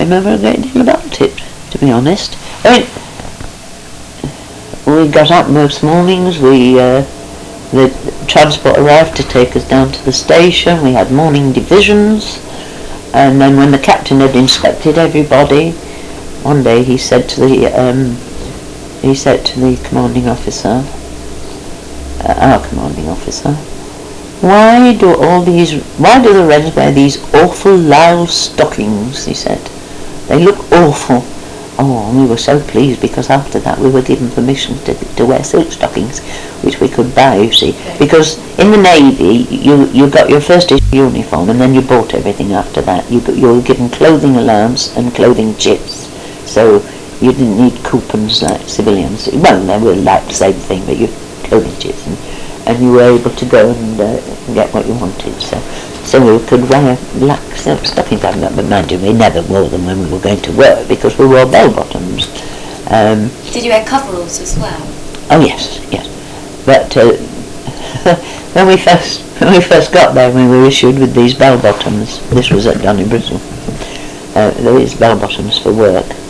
remember a great deal about it, to be honest. I mean, we got up most mornings, the transport arrived to take us down to the station, we had morning divisions, and then when the captain had inspected everybody, one day he said to the commanding officer, our commanding officer, why do the Wrens wear these awful loud stockings, he said. They look awful. Oh, and we were so pleased because after that we were given permission to wear silk stockings, which we could buy, you see. Because in the Navy, you got your first issue uniform and then you bought everything after that. You were given clothing allowance and clothing chits. So you didn't need coupons like civilians. Well, they were like the same thing, but you clothing chits, and you were able to go and get what you wanted. So we could wear black silk stockings. But mind you, we never wore them when we were going to work because we wore bell-bottoms. Did you wear coveralls as well? Oh yes. But when we first got there, we were issued with these bell-bottoms. This was at Donnybrook. These bell-bottoms for work.